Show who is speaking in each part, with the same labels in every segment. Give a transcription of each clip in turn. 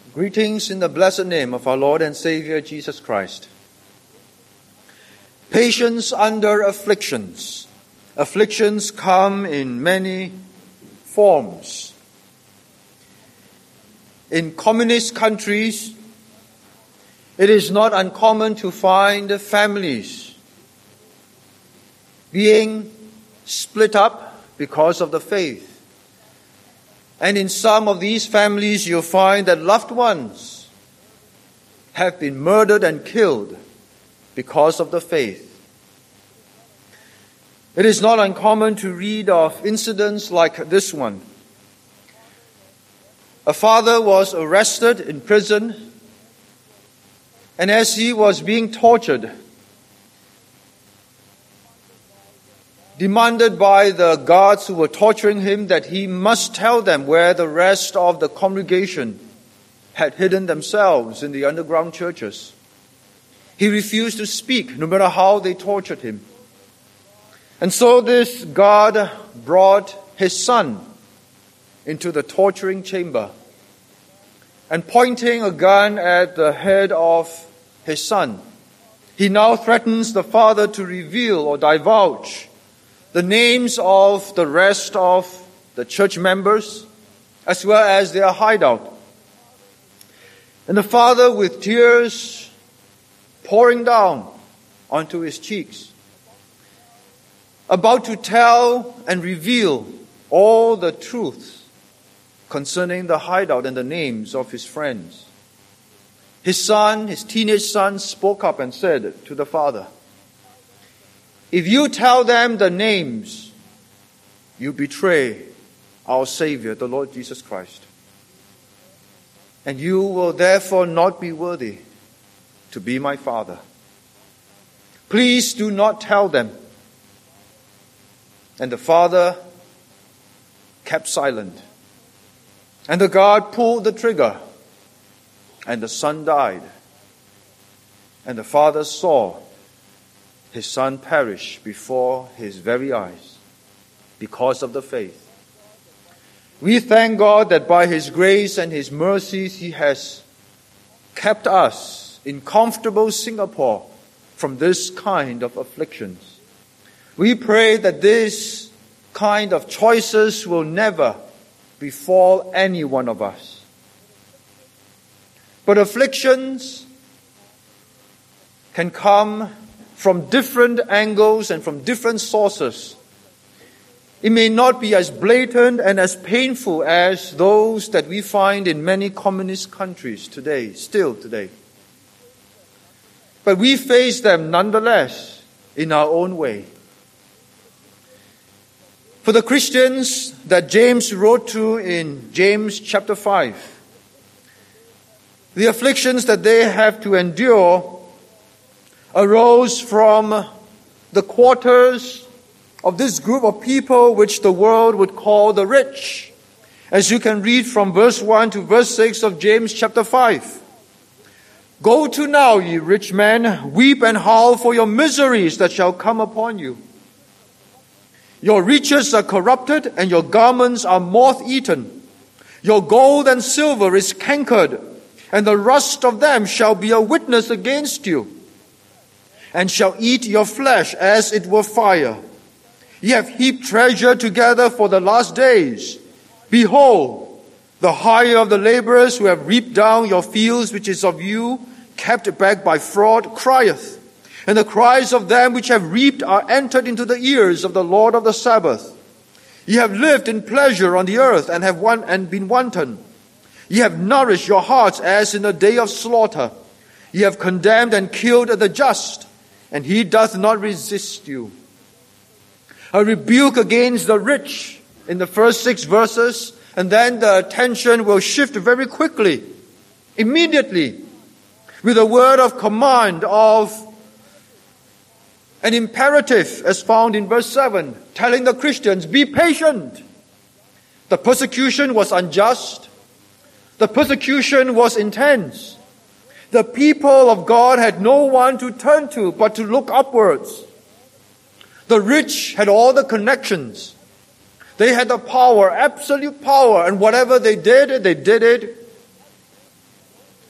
Speaker 1: Greetings in the blessed name of our Lord and Savior Jesus Christ. Patience under afflictions. Afflictions come in many forms. In communist countries, it is not uncommon to find families being split up because of the faith. And in some of these families, you'll find that loved ones have been murdered and killed because of the faith. It is not uncommon to read of incidents like this one. A father was arrested in prison, and as he was being tortured, demanded by the guards who were torturing him that he must tell them where the rest of the congregation had hidden themselves in the underground churches. He refused to speak, no matter how they tortured him. And so this guard brought his son into the torturing chamber, and pointing a gun at the head of his son, he now threatens the father to reveal or divulge the names of the rest of the church members, as well as their hideout. And the father, with tears pouring down onto his cheeks, about to tell and reveal all the truths concerning the hideout and the names of his friends, his son, his teenage son, spoke up and said to the father, "If you tell them the names, you betray our Savior, the Lord Jesus Christ. And you will therefore not be worthy to be my father. Please do not tell them." And the father kept silent. And the guard pulled the trigger, and the son died. And the father saw his son perish before his very eyes because of the faith. We thank God that by His grace and His mercies He has kept us in comfortable Singapore from this kind of afflictions. We pray that this kind of choices will never befall any one of us. But afflictions can come from different angles and from different sources. It may not be as blatant and as painful as those that we find in many communist countries today, still today. But we face them nonetheless in our own way. For the Christians that James wrote to in James chapter 5, the afflictions that they have to endure arose from the quarters of this group of people which the world would call the rich. As you can read from verse 1 to verse 6 of James chapter 5. "Go to now, ye rich men, weep and howl for your miseries that shall come upon you. Your riches are corrupted, and your garments are moth-eaten. Your gold and silver is cankered, and the rust of them shall be a witness against you, and shall eat your flesh as it were fire. Ye have heaped treasure together for the last days. Behold, the hire of the laborers who have reaped down your fields, which is of you, kept back by fraud, crieth. And the cries of them which have reaped are entered into the ears of the Lord of the Sabbath. Ye have lived in pleasure on the earth, and have been wanton. Ye have nourished your hearts as in the day of slaughter. Ye have condemned and killed the just, and he doth not resist you." A rebuke against the rich in the first 6 verses, and then the attention will shift very quickly, immediately, with a word of command, of an imperative as found in verse 7, telling the Christians, be patient. The persecution was unjust. The persecution was intense. The people of God had no one to turn to but to look upwards. The rich had all the connections. They had the power, absolute power, and whatever they did it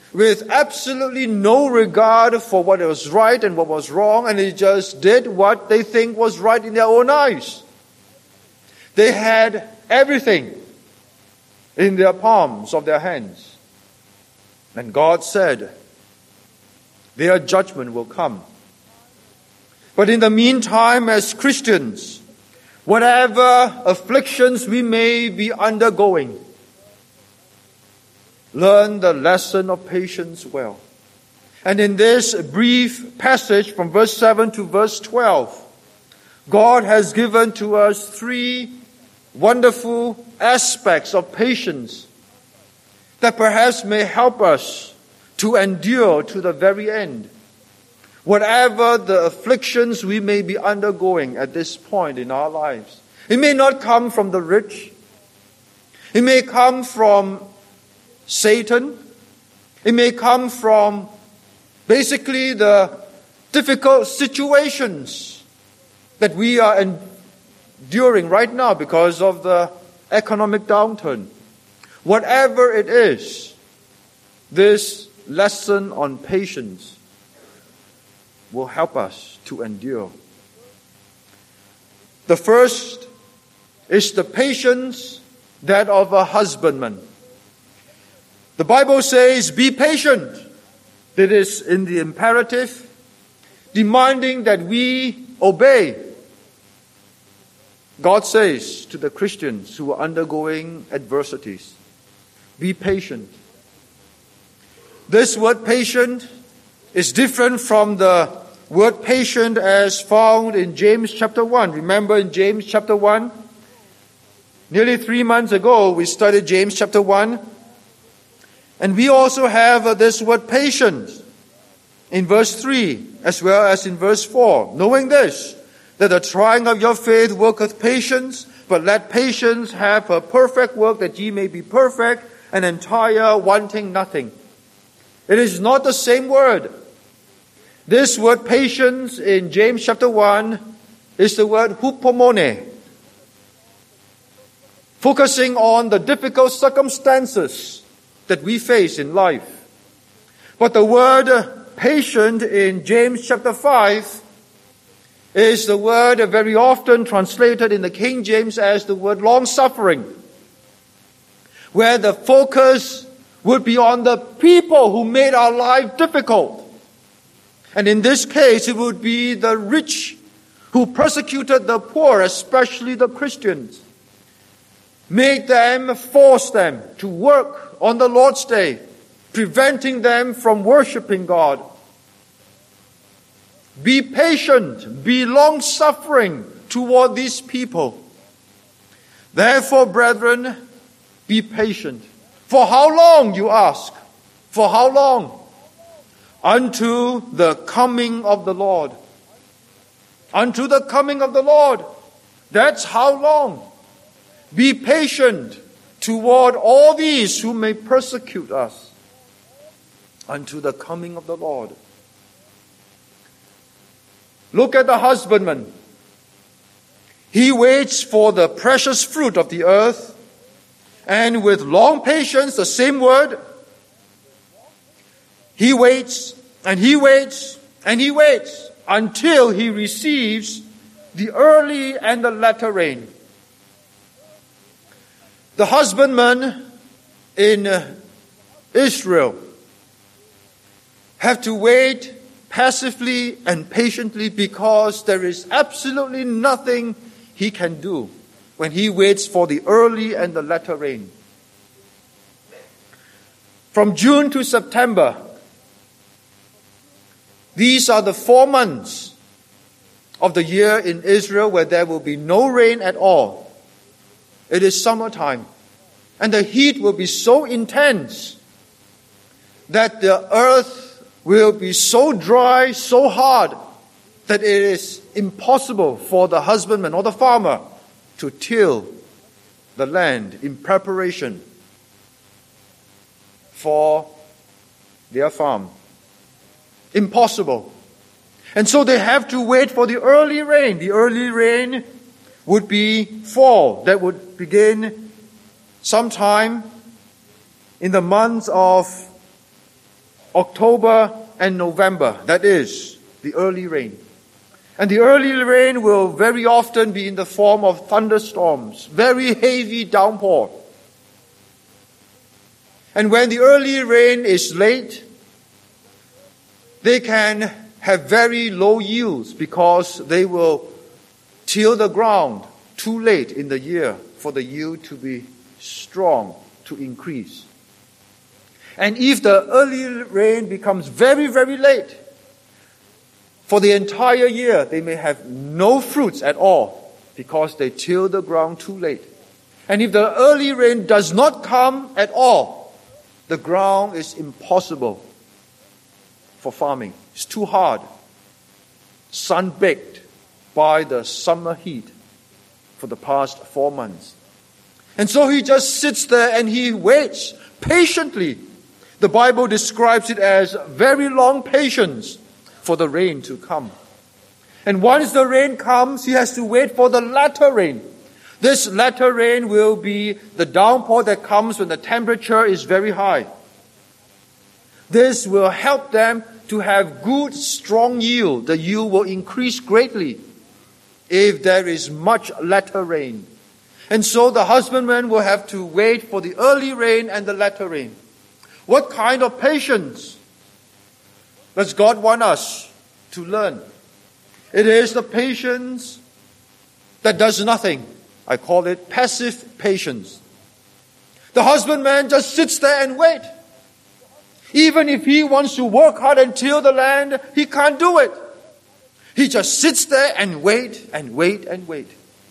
Speaker 1: with absolutely no regard for what was right and what was wrong, and they just did what they think was right in their own eyes. They had everything in their palms of their hands. And God said, their judgment will come. But in the meantime, as Christians, whatever afflictions we may be undergoing, learn the lesson of patience well. And in this brief passage from verse 7 to verse 12, God has given to us three wonderful aspects of patience that perhaps may help us to endure to the very end, whatever the afflictions we may be undergoing at this point in our lives. It may not come from the rich. It may come from Satan. It may come from basically the difficult situations that we are enduring right now because of the economic downturn. Whatever it is, this lesson on patience will help us to endure. The first is the patience that of a husbandman. The Bible says, be patient. It is in the imperative, demanding that we obey. God says to the Christians who are undergoing adversities, be patient. This word patient is different from the word patient as found in James chapter 1. Remember in James chapter 1? Nearly 3 months ago, we studied James chapter 1. And we also have this word patient in verse 3 as well as in verse 4. Knowing this, that the trying of your faith worketh patience, but let patience have a perfect work, that ye may be perfect and entire, wanting nothing. It is not the same word. This word patience in James chapter 1 is the word hupomone, focusing on the difficult circumstances that we face in life. But the word patient in James chapter 5 is the word very often translated in the King James as the word long-suffering, where the focus would be on the people who made our life difficult. And in this case, it would be the rich who persecuted the poor, especially the Christians, forced them to work on the Lord's Day, preventing them from worshiping God. Be patient, be long-suffering toward these people. Therefore, brethren, be patient. For how long, you ask? For how long? Unto the coming of the Lord. Unto the coming of the Lord. That's how long. Be patient toward all these who may persecute us. Unto the coming of the Lord. Look at the husbandman. He waits for the precious fruit of the earth, and with long patience, the same word, he waits and he waits and he waits until he receives the early and the latter rain. The husbandmen in Israel have to wait passively and patiently because there is absolutely nothing he can do when he waits for the early and the latter rain. From June to September, these are the 4 months of the year in Israel where there will be no rain at all. It is summertime, and the heat will be so intense that the earth will be so dry, so hard, that it is impossible for the husbandman or the farmer to till the land in preparation for their farm. Impossible. And so they have to wait for the early rain. The early rain would be fall. That would begin sometime in the months of October and November, that is, the early rain. And the early rain will very often be in the form of thunderstorms, very heavy downpour. And when the early rain is late, they can have very low yields because they will till the ground too late in the year for the yield to be strong, to increase. And if the early rain becomes very, very late, for the entire year they may have no fruits at all because they till the ground too late. And if the early rain does not come at all, the ground is impossible for farming. It's too hard, sun-baked by the summer heat for the past 4 months. And so he just sits there and he waits patiently. The Bible describes it as very long patience for the rain to come. And once the rain comes, he has to wait for the latter rain. This latter rain will be the downpour that comes when the temperature is very high. This will help them to have good, strong yield. The yield will increase greatly if there is much latter rain. And so the husbandman will have to wait for the early rain and the latter rain. What kind of patience does God want us to learn? It is the patience that does nothing. I call it passive patience. The husbandman just sits there and waits. Even if he wants to work hard and till the land, he can't do it. He just sits there and wait and wait and wait.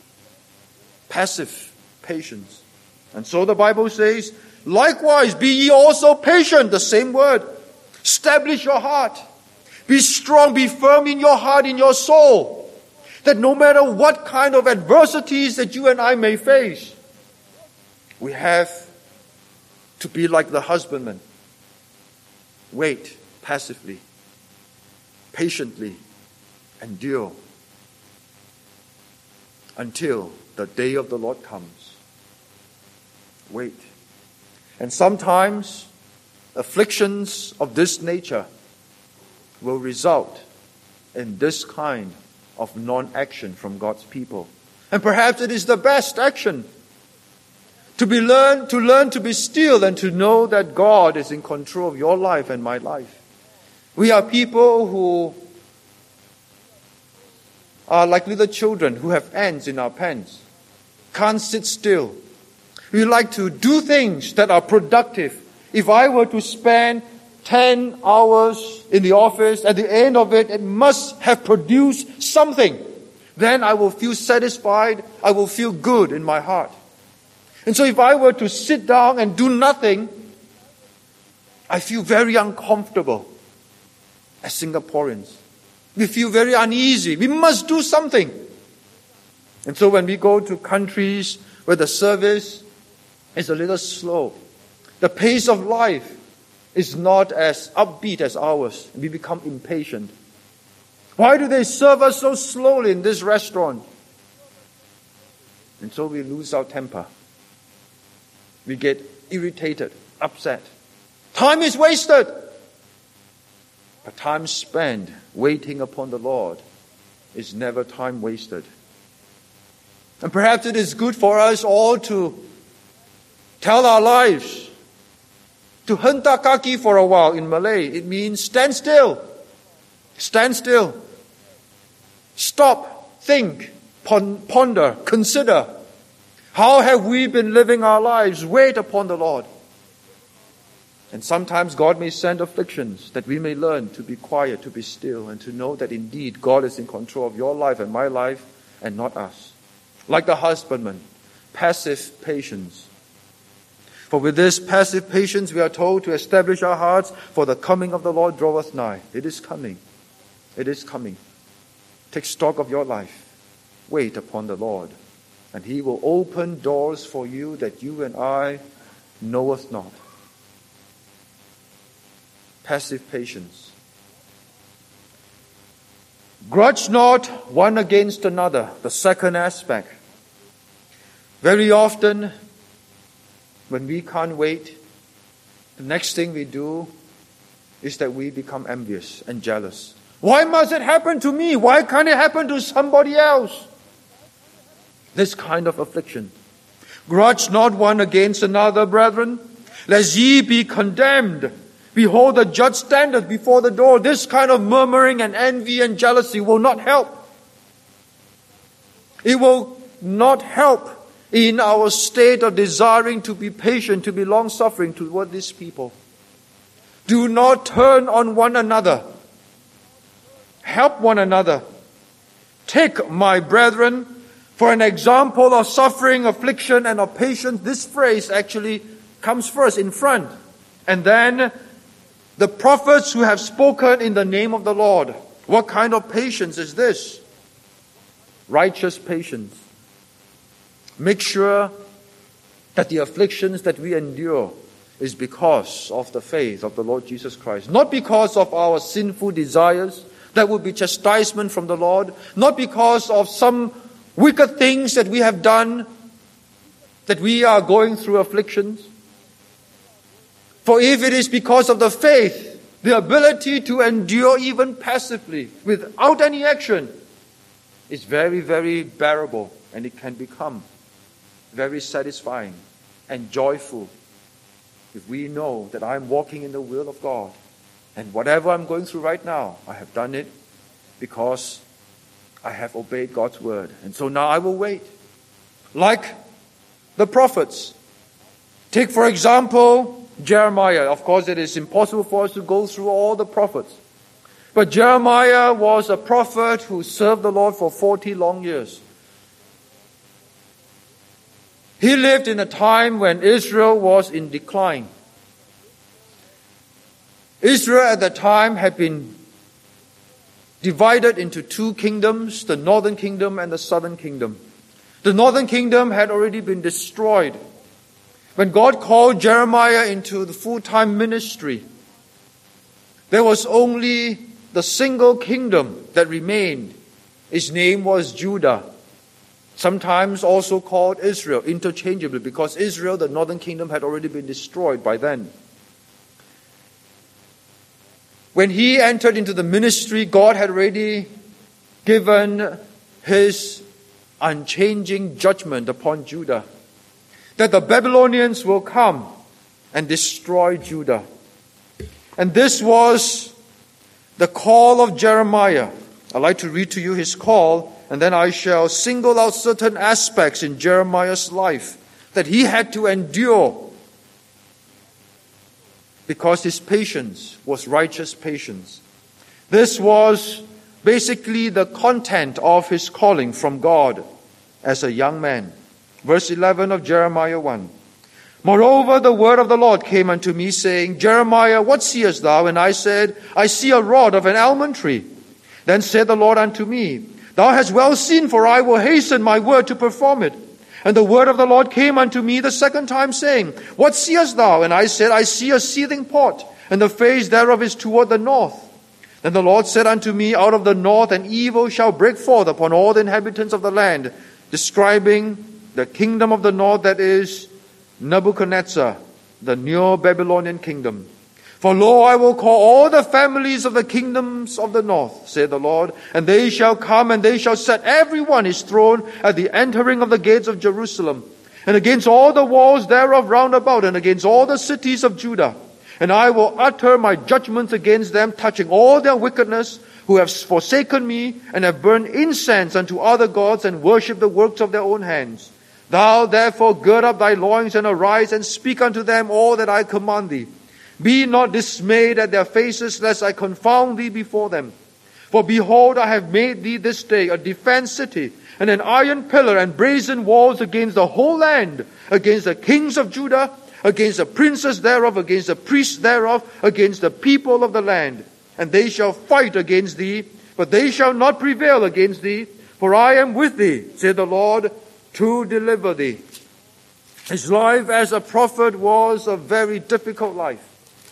Speaker 1: Passive patience. And so the Bible says, likewise, be ye also patient, the same word. Establish your heart. Be strong, be firm in your heart, in your soul. That no matter what kind of adversities that you and I may face, we have to be like the husbandman. Wait passively, patiently, endure until the day of the Lord comes. Wait. And sometimes afflictions of this nature will result in this kind of non-action from God's people. And perhaps it is the best action to learn to be still and to know that God is in control of your life and my life. We are people who are like little children who have ants in our pants. Can't sit still. We like to do things that are productive. If I were to spend 10 hours in the office, at the end of it, it must have produced something. Then I will feel satisfied. I will feel good in my heart. And so if I were to sit down and do nothing, I feel very uncomfortable as Singaporeans. We feel very uneasy. We must do something. And so when we go to countries where the service is a little slow, the pace of life is not as upbeat as ours, we become impatient. Why do they serve us so slowly in this restaurant? And so we lose our temper. We get irritated, upset. Time is wasted. But time spent waiting upon the Lord is never time wasted. And perhaps it is good for us all to tell our lives, to henta kaki for a while in Malay. It means stand still. Stand still. Stop, think, ponder, consider. How have we been living our lives? Wait upon the Lord. And sometimes God may send afflictions that we may learn to be quiet, to be still, and to know that indeed God is in control of your life and my life and not us. Like the husbandman, passive patience. For with this passive patience we are told to establish our hearts, for the coming of the Lord draweth nigh. It is coming. It is coming. Take stock of your life. Wait upon the Lord. And He will open doors for you that you and I knoweth not. Passive patience. Grudge not one against another. The second aspect. Very often, when we can't wait, the next thing we do is that we become envious and jealous. Why must it happen to me? Why can't it happen to somebody else? This kind of affliction. Grudge not one against another, brethren, lest ye be condemned. Behold, the judge standeth before the door. This kind of murmuring and envy and jealousy will not help. It will not help in our state of desiring to be patient, to be long-suffering toward these people. Do not turn on one another. Help one another. Take, my brethren, for an example of suffering, affliction, and of patience. This phrase actually comes first in front. And then the prophets who have spoken in the name of the Lord. What kind of patience is this? Righteous patience. Make sure that the afflictions that we endure is because of the faith of the Lord Jesus Christ. Not because of our sinful desires. That would be chastisement from the Lord. Not because of some wicked things that we have done that we are going through afflictions. For if it is because of the faith, the ability to endure even passively without any action is very, very bearable, and it can become very satisfying and joyful if we know that I'm walking in the will of God, and whatever I'm going through right now, I have done it because I have obeyed God's word. And so now I will wait. Like the prophets. Take, for example, Jeremiah. Of course, it is impossible for us to go through all the prophets. But Jeremiah was a prophet who served the Lord for 40 long years. He lived in a time when Israel was in decline. Israel at the time had been divided into two kingdoms, the northern kingdom and the southern kingdom. The northern kingdom had already been destroyed. When God called Jeremiah into the full-time ministry, there was only the single kingdom that remained. Its name was Judah. Sometimes also called Israel, interchangeably, because Israel, the northern kingdom, had already been destroyed by then. When he entered into the ministry, God had already given his unchanging judgment upon Judah, that the Babylonians will come and destroy Judah. And this was the call of Jeremiah. I'd like to read to you his call, and then I shall single out certain aspects in Jeremiah's life that he had to endure because his patience was righteous patience. This was basically the content of his calling from God as a young man. Verse 11 of Jeremiah 1. Moreover, the word of the Lord came unto me, saying, Jeremiah, what seest thou? And I said, I see a rod of an almond tree. Then said the Lord unto me, Thou hast well seen, for I will hasten my word to perform it. And the word of the Lord came unto me the second time, saying, What seest thou? And I said, I see a seething pot, and the face thereof is toward the north. Then the Lord said unto me, Out of the north an evil shall break forth upon all the inhabitants of the land, describing the kingdom of the north, that is Nebuchadnezzar, the Neo-Babylonian kingdom. For lo, I will call all the families of the kingdoms of the north, saith the Lord, and they shall come, and they shall set every one his throne at the entering of the gates of Jerusalem, and against all the walls thereof round about, and against all the cities of Judah. And I will utter my judgments against them, touching all their wickedness, who have forsaken me, and have burned incense unto other gods, and worshipped the works of their own hands. Thou therefore gird up thy loins, and arise, and speak unto them all that I command thee. Be not dismayed at their faces, lest I confound thee before them. For behold, I have made thee this day a defense city, and an iron pillar and brazen walls against the whole land, against the kings of Judah, against the princes thereof, against the priests thereof, against the people of the land. And they shall fight against thee, but they shall not prevail against thee, for I am with thee, saith the Lord, to deliver thee. His life as a prophet was a very difficult life.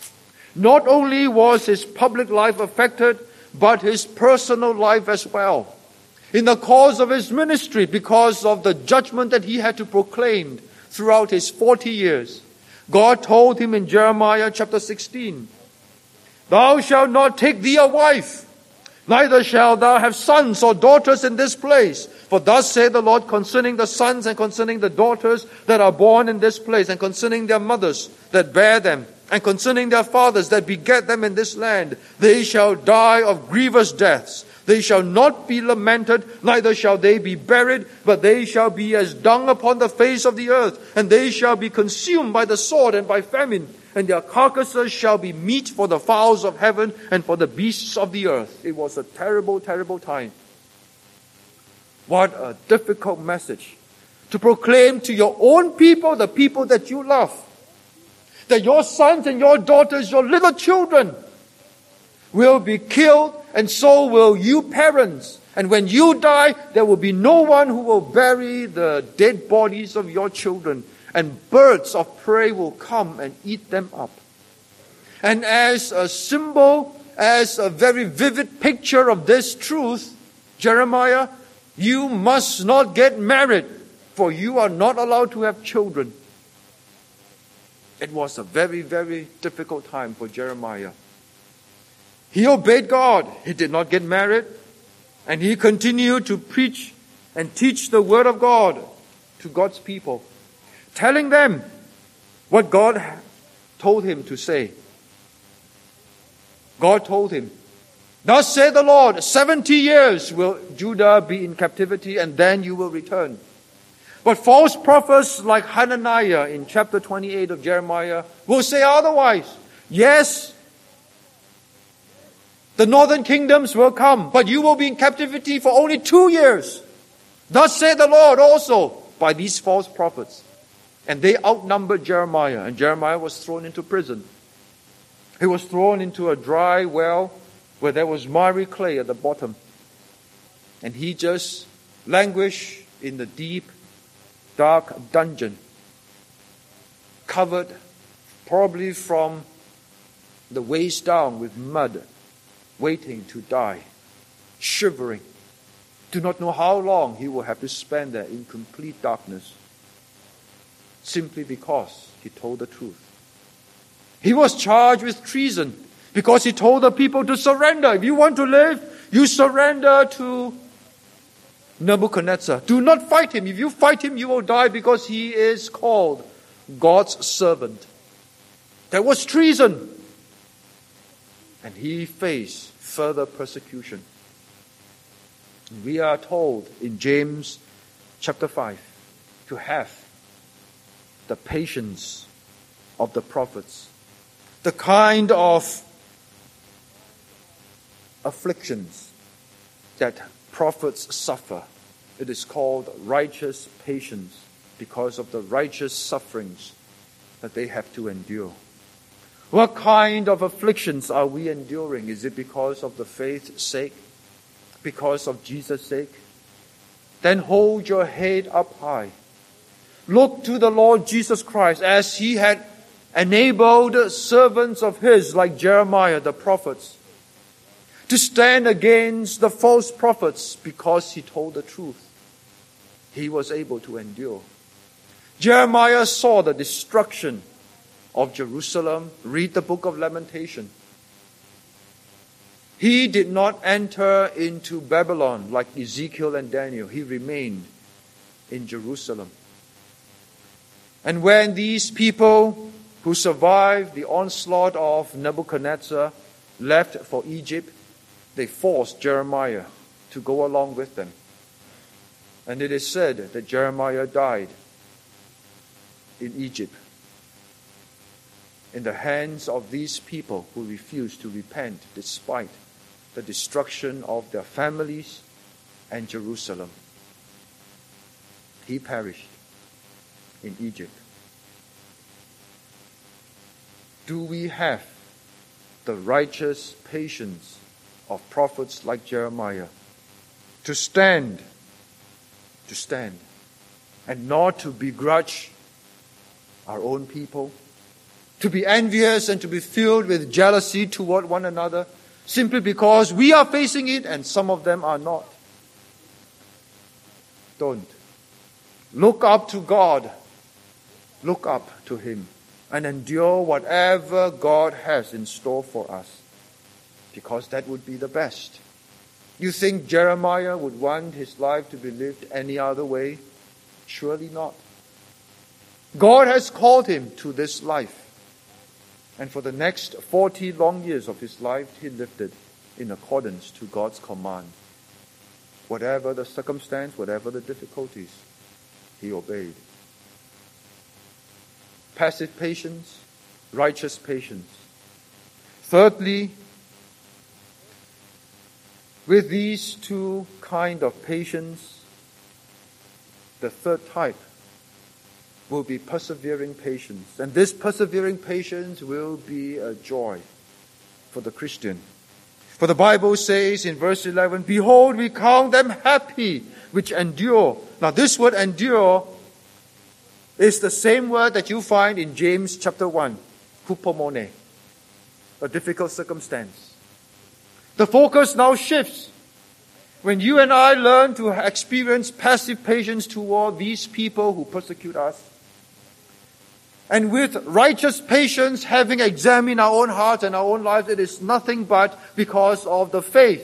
Speaker 1: Not only was his public life affected, but his personal life as well. In the course of his ministry, because of the judgment that he had to proclaim throughout his 40 years, God told him in Jeremiah chapter 16, Thou shalt not take thee a wife, neither shalt thou have sons or daughters in this place. For thus saith the Lord concerning the sons and concerning the daughters that are born in this place, and concerning their mothers that bear them, and concerning their fathers that beget them in this land, they shall die of grievous deaths. They shall not be lamented, neither shall they be buried, but they shall be as dung upon the face of the earth, and they shall be consumed by the sword and by famine, and their carcasses shall be meat for the fowls of heaven and for the beasts of the earth. It was a terrible, terrible time. What a difficult message to proclaim to your own people, the people that you love, that your sons and your daughters, your little children, will be killed, and so will you parents. And when you die, there will be no one who will bury the dead bodies of your children, and birds of prey will come and eat them up. And as a symbol, as a very vivid picture of this truth, Jeremiah, you must not get married, for you are not allowed to have children. It was a very, very difficult time for Jeremiah. He obeyed God. He did not get married. And he continued to preach and teach the word of God to God's people, telling them what God told him to say. God told him, "Thus saith the Lord, 70 years will Judah be in captivity, and then you will return." But false prophets like Hananiah in chapter 28 of Jeremiah will say otherwise. Yes, the northern kingdoms will come, but you will be in captivity for only 2 years. Thus saith the Lord also by these false prophets. And they outnumbered Jeremiah, and Jeremiah was thrown into prison. He was thrown into a dry well where there was miry clay at the bottom. And he just languished in the deep, dark dungeon, covered probably from the waist down with mud, waiting to die, shivering, do not know how long he will have to spend there in complete darkness, simply because he told the truth. He was charged with treason because he told the people to surrender. If you want to live, you surrender to Nebuchadnezzar. Do not fight him. If you fight him, you will die, because he is called God's servant. That was treason. And he faced further persecution. We are told in James chapter 5 to have the patience of the prophets, the kind of afflictions that prophets suffer. It is called righteous patience because of the righteous sufferings that they have to endure. What kind of afflictions are we enduring? Is it because of the faith's sake? Because of Jesus' sake? Then hold your head up high. Look to the Lord Jesus Christ, as he had enabled servants of his like Jeremiah, the prophets, to stand against the false prophets because he told the truth. He was able to endure. Jeremiah saw the destruction of Jerusalem. Read the book of Lamentation. He did not enter into Babylon like Ezekiel and Daniel. He remained in Jerusalem. And when these people who survived the onslaught of Nebuchadnezzar left for Egypt, they forced Jeremiah to go along with them. And it is said that Jeremiah died in Egypt, in the hands of these people who refused to repent despite the destruction of their families and Jerusalem. He perished in Egypt. Do we have the righteous patience of prophets like Jeremiah to stand, and not to begrudge our own people, to be envious and to be filled with jealousy toward one another, simply because we are facing it and some of them are not? Don't. Look up to God. Look up to Him and endure whatever God has in store for us. because that would be the best. You think Jeremiah would want his life to be lived any other way? Surely not. God has called him to this life. And for the next 40 long years of his life, he lived it in accordance to God's command. Whatever the circumstance, whatever the difficulties, he obeyed. Passive patience, righteous patience. Thirdly, with these two kinds of patience, the third type will be persevering patience. And this persevering patience will be a joy for the Christian. For the Bible says in verse 11, "Behold, we count them happy which endure." Now this word endure is the same word that you find in James chapter 1, hupomone, a difficult circumstance. The focus now shifts. When you and I learn to experience passive patience toward these people who persecute us, and with righteous patience, having examined our own hearts and our own lives, it is nothing but because of the faith.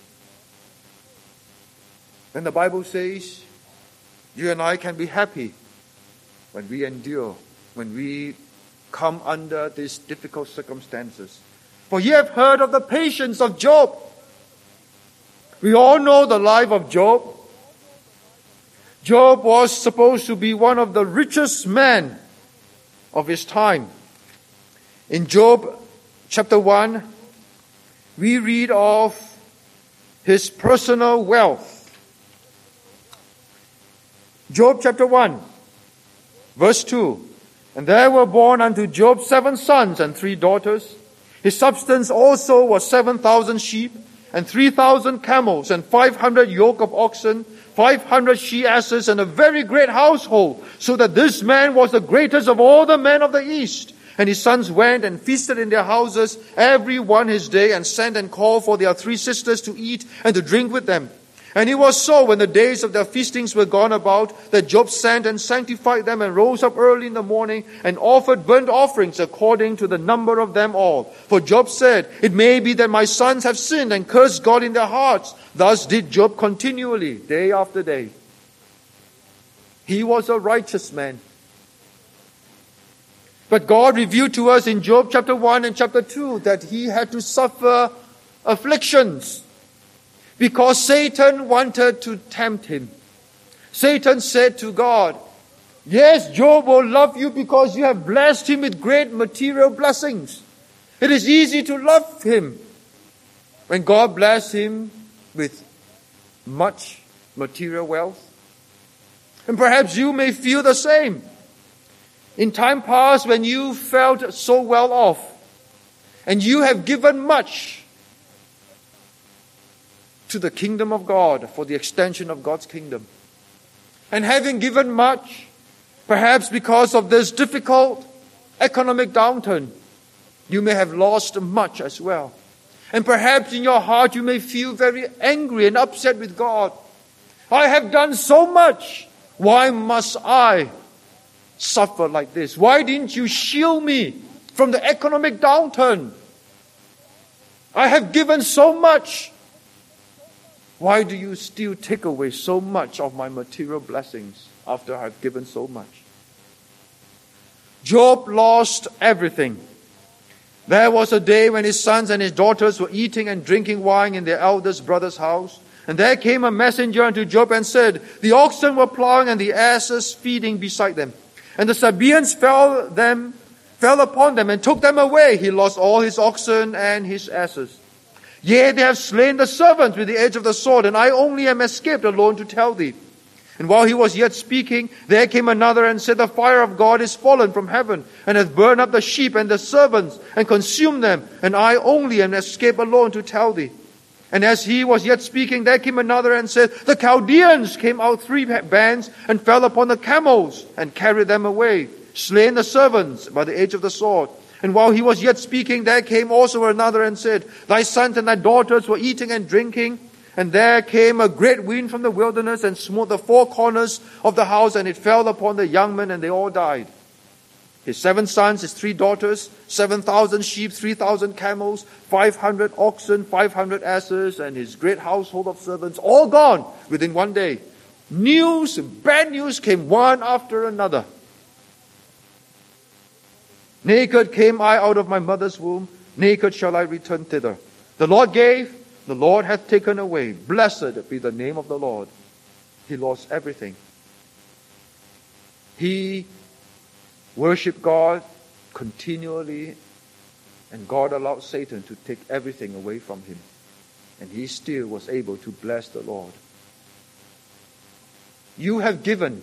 Speaker 1: Then the Bible says, you and I can be happy when we endure, when we come under these difficult circumstances. For ye have heard of the patience of Job. We all know the life of Job. Job was supposed to be one of the richest men of his time. In Job chapter 1, we read of his personal wealth. Job chapter 1, verse 2. "And there were born unto Job 7 sons and 3 daughters. His substance also was 7,000 sheep, and 3,000 camels, and 500 yoke of oxen, 500 she-asses, and a very great household, so that this man was the greatest of all the men of the East. And his sons went and feasted in their houses, every one his day, and sent and called for their 3 sisters to eat and to drink with them. And it was so, when the days of their feastings were gone about, that Job sent and sanctified them, and rose up early in the morning, and offered burnt offerings according to the number of them all. For Job said, It may be that my sons have sinned and cursed God in their hearts. Thus did Job continually, day after day." He was a righteous man. But God revealed to us in Job chapter 1 and chapter 2 that he had to suffer afflictions, because Satan wanted to tempt him. Satan said to God, "Yes, Job will love you because you have blessed him with great material blessings. It is easy to love him when God blessed him with much material wealth." And perhaps you may feel the same. In time past, when you felt so well off, and you have given much to the kingdom of God, for the extension of God's kingdom. And having given much, perhaps because of this difficult economic downturn, you may have lost much as well. And perhaps in your heart you may feel very angry and upset with God. I have done so much. Why must I suffer like this? Why didn't you shield me from the economic downturn? I have given so much. Why do you still take away so much of my material blessings after I've given so much? Job lost everything. There was a day when his sons and his daughters were eating and drinking wine in their eldest brother's house. And there came a messenger unto Job and said, "The oxen were plowing and the asses feeding beside them. And the Sabaeans fell upon them and took them away. He lost all his oxen and his asses. Yea, they have slain the servants with the edge of the sword, and I only am escaped alone to tell thee." And while he was yet speaking, there came another and said, "The fire of God is fallen from heaven, and hath burned up the sheep and the servants, and consumed them, and I only am escaped alone to tell thee." And as he was yet speaking, there came another and said, "The Chaldeans came out 3 bands, and fell upon the camels, and carried them away, slain the servants by the edge of the sword." And while he was yet speaking, there came also another and said, "Thy sons and thy daughters were eating and drinking, and there came a great wind from the wilderness, and smote the 4 corners of the house, and it fell upon the young men, and they all died." His 7 sons, his 3 daughters, 7,000 sheep, 3,000 camels, 500 oxen, 500 asses, and his great household of servants, all gone within one day. News, bad news came one after another. Naked came I out of my mother's womb, naked shall I return thither. The Lord gave, the Lord hath taken away. Blessed be the name of the Lord. He lost everything. He worshipped God continually, and God allowed Satan to take everything away from him. And he still was able to bless the Lord. You have given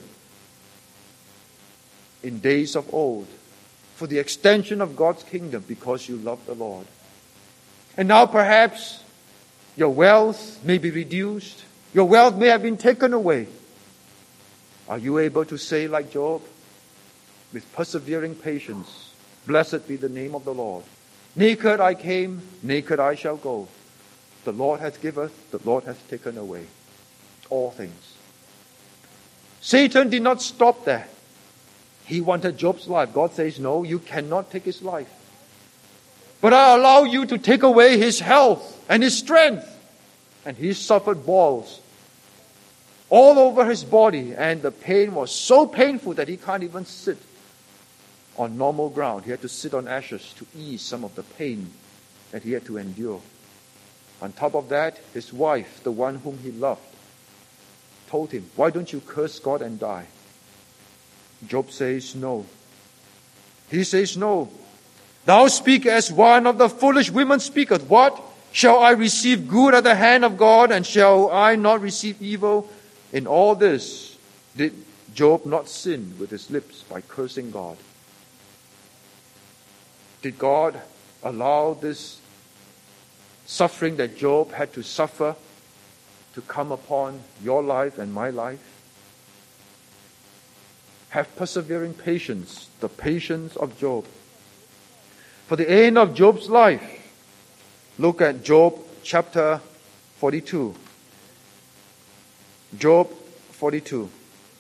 Speaker 1: in days of old for the extension of God's kingdom because you love the Lord. And now perhaps your wealth may be reduced. Your wealth may have been taken away. Are you able to say like Job? With persevering patience, blessed be the name of the Lord. Naked I came, naked I shall go. The Lord hath giveth, the Lord hath taken away all things. Satan did not stop there. He wanted Job's life. God says, no, you cannot take his life. But I allow you to take away his health and his strength. And he suffered boils all over his body. And the pain was so painful that he can't even sit on normal ground. He had to sit on ashes to ease some of the pain that he had to endure. On top of that, his wife, the one whom he loved, told him, why don't you curse God and die? Job says no. He says no. Thou speak as one of the foolish women speaketh. What? Shall I receive good at the hand of God, and shall I not receive evil? In all this, did Job not sin with his lips by cursing God? Did God allow this suffering that Job had to suffer to come upon your life and my life? Have persevering patience, the patience of Job. For the end of Job's life, look at Job chapter 42. Job 42.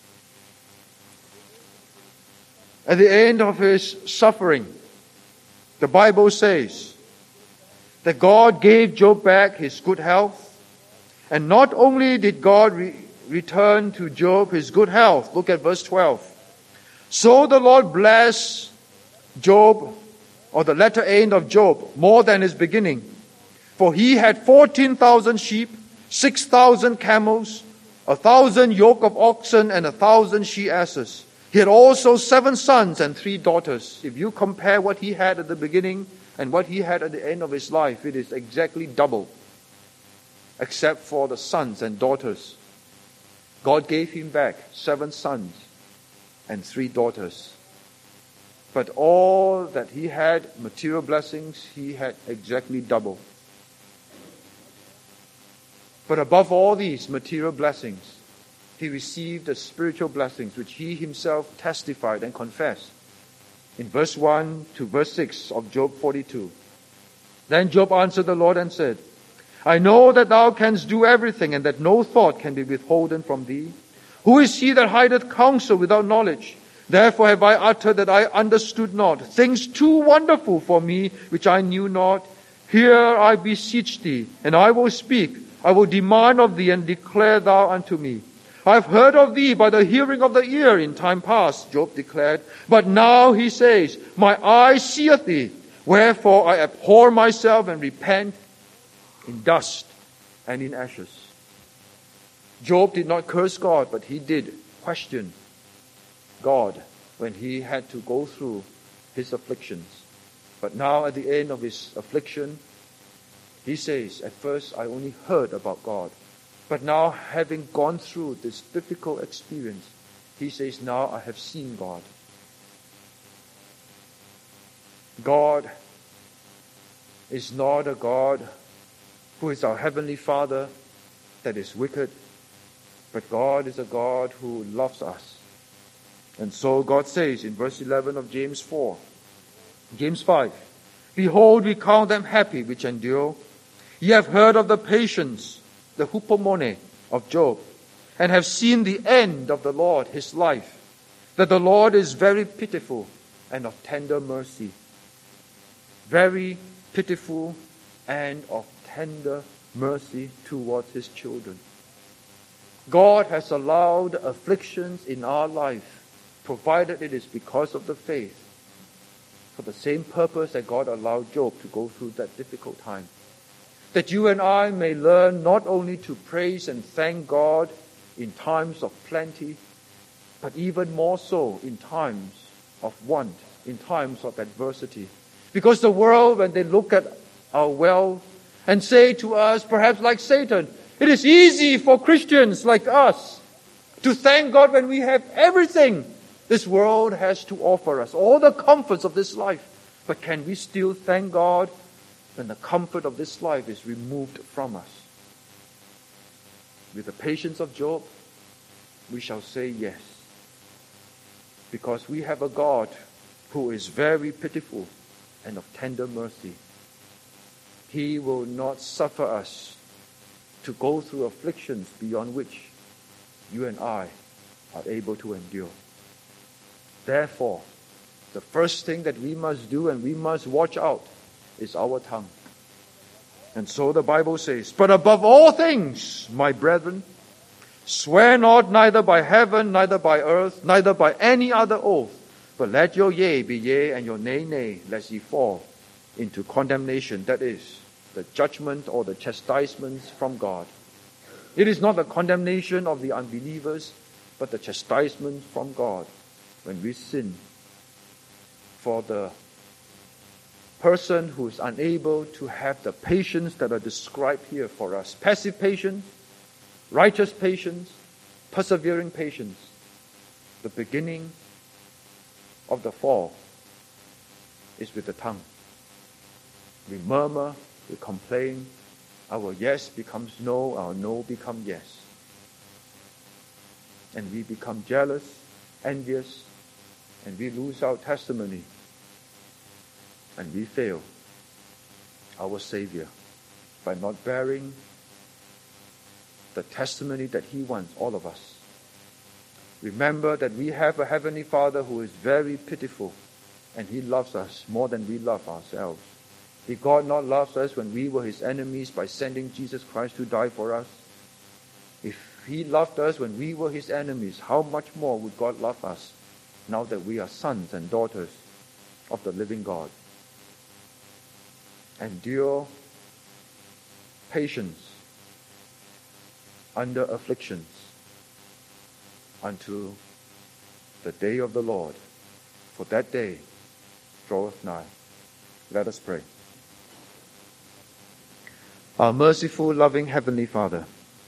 Speaker 1: At the end of his suffering, the Bible says that God gave Job back his good health. And not only did God return to Job his good health, look at verse 12. So the Lord blessed Job, or the latter end of Job, more than his beginning. For he had 14,000 sheep, 6,000 camels, 1,000 yoke of oxen, and 1,000 she-asses. He had also 7 sons and 3 daughters. If you compare what he had at the beginning and what he had at the end of his life, it is exactly double. Except for the sons and daughters. God gave him back 7 sons and 3 daughters. But all that he had, material blessings, he had exactly double. But above all these material blessings, he received the spiritual blessings which he himself testified and confessed. In verse 1 to verse 6 of Job 42. Then Job answered the Lord and said, I know that thou canst do everything, and that no thought can be withholden from thee. Who is he that hideth counsel without knowledge? Therefore have I uttered that I understood not, things too wonderful for me, which I knew not. Hear, I beseech thee, and I will speak. I will demand of thee, and declare thou unto me. I have heard of thee by the hearing of the ear in time past, Job declared. But now, he says, my eye seeth thee. Wherefore I abhor myself and repent in dust and in ashes. Job did not curse God, but he did question God when he had to go through his afflictions. But now at the end of his affliction, he says, at first I only heard about God. But now, having gone through this difficult experience, he says, now I have seen God. God is not a God who is our Heavenly Father that is wicked, but God is a God who loves us. And so God says in verse 11 of James 4, James 5, Behold, we count them happy which endure. Ye have heard of the patience, the hupomone of Job, and have seen the end of the Lord, his life, that the Lord is very pitiful and of tender mercy. Very pitiful and of tender mercy towards his children. God has allowed afflictions in our life, provided it is because of the faith, for the same purpose that God allowed Job to go through that difficult time. That you and I may learn not only to praise and thank God in times of plenty, but even more so in times of want, in times of adversity. Because the world, when they look at our wealth and say to us, perhaps like Satan, it is easy for Christians like us to thank God when we have everything this world has to offer us, all the comforts of this life. But can we still thank God when the comfort of this life is removed from us? With the patience of Job, we shall say yes. Because we have a God who is very pitiful and of tender mercy. He will not suffer us to go through afflictions beyond which you and I are able to endure. Therefore, the first thing that we must do and we must watch out is our tongue. And so the Bible says, but above all things, my brethren, swear not neither by heaven, neither by earth, neither by any other oath, but let your yea be yea and your nay, nay, lest ye fall into condemnation. That is, the judgment or the chastisements from God. It is not the condemnation of the unbelievers, but the chastisement from God when we sin. For the person who is unable to have the patience that are described here for us, passive patience, righteous patience, persevering patience, the beginning of the fall is with the tongue. We murmur, we complain, our yes becomes no, our no becomes yes. And we become jealous, envious, and we lose our testimony. And we fail our Savior by not bearing the testimony that He wants all of us. Remember that we have a Heavenly Father who is very pitiful, and He loves us more than we love ourselves. Did God not love us when we were His enemies by sending Jesus Christ to die for us? If He loved us when we were His enemies, how much more would God love us now that we are sons and daughters of the living God? Endure patience under afflictions until the day of the Lord, for that day draweth nigh. Let us pray. Our merciful, loving Heavenly Father,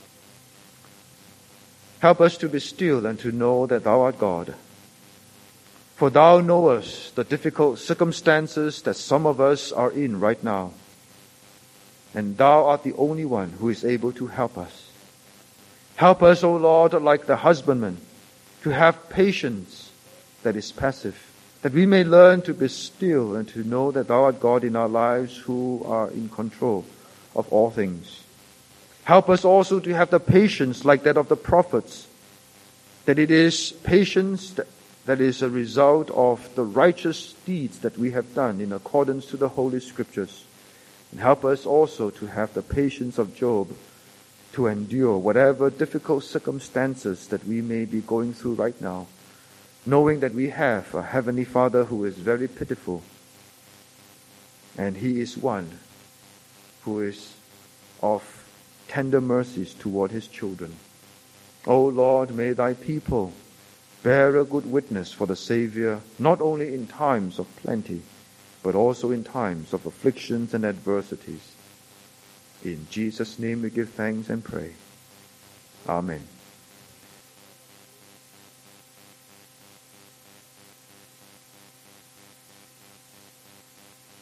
Speaker 1: help us to be still and to know that Thou art God. For Thou knowest the difficult circumstances that some of us are in right now. And Thou art the only one who is able to help us. Help us, O Lord, like the husbandman, to have patience that is passive, that we may learn to be still and to know that Thou art God in our lives who are in control of all things. Help us also to have the patience like that of the prophets, that it is patience that is a result of the righteous deeds that we have done in accordance to the Holy Scriptures. And help us also to have the patience of Job to endure whatever difficult circumstances that we may be going through right now, knowing that we have a Heavenly Father who is very pitiful, and He is one who is of tender mercies toward His children. O Lord, may Thy people bear a good witness for the Savior, not only in times of plenty, but also in times of afflictions and adversities. In Jesus' name we give thanks and pray. Amen.